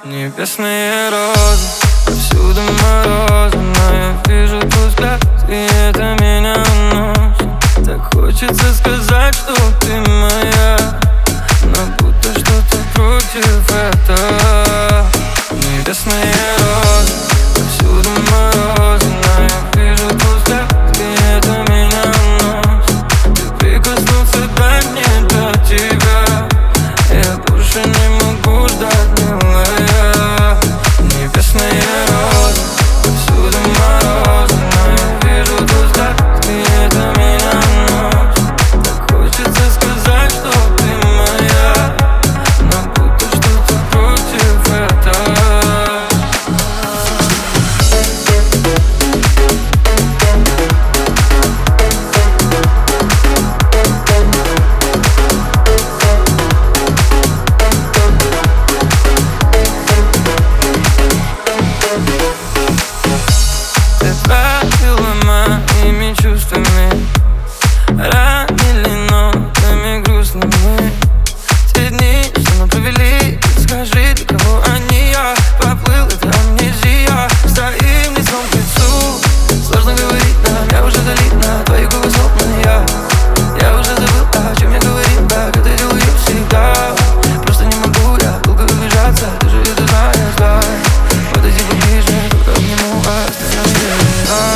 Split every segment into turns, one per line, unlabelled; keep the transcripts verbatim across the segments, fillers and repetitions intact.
Небесные розы, повсюду морозы, но я вижу твой взгляд, и это меня уносит. Так хочется сказать, что ты моя, но будто что-то против этого. Небесные розы, повсюду морозы, но я вижу твой взгляд, и это меня уносит. Ты прикоснулся, дай мне до тебя, я больше не могу ждать, милая. Небесные розы, повсюду морозы, но я вижу твой взгляд, и это меня уносит. Так хочется сказать, что ты моя, но будто что-то против этого. Моими чувствами ранили нотами грустными. Те дни, что мы провели, скажи, для кого они? Я поплыл, это амнезия. Стоим лицом к лицу, сложно говорить нам, я уже залит на твои губы словно я. Я уже забыл, о чем я говорил, как это делаю всегда. Просто не могу я долго выжаться, ты же это знаешь, да. Подойди поближе, только обниму, останови.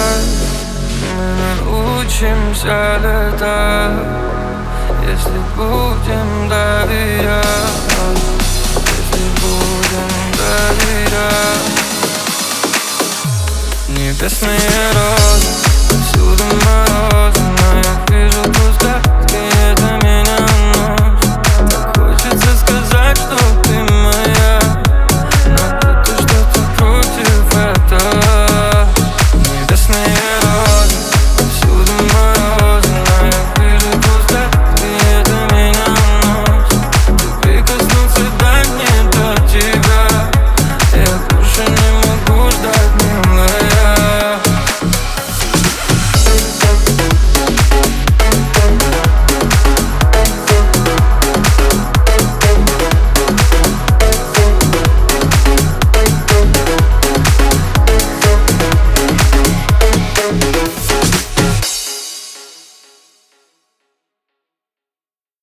Учимся летать, если будем доверять, если будем доверять. Небесные розы,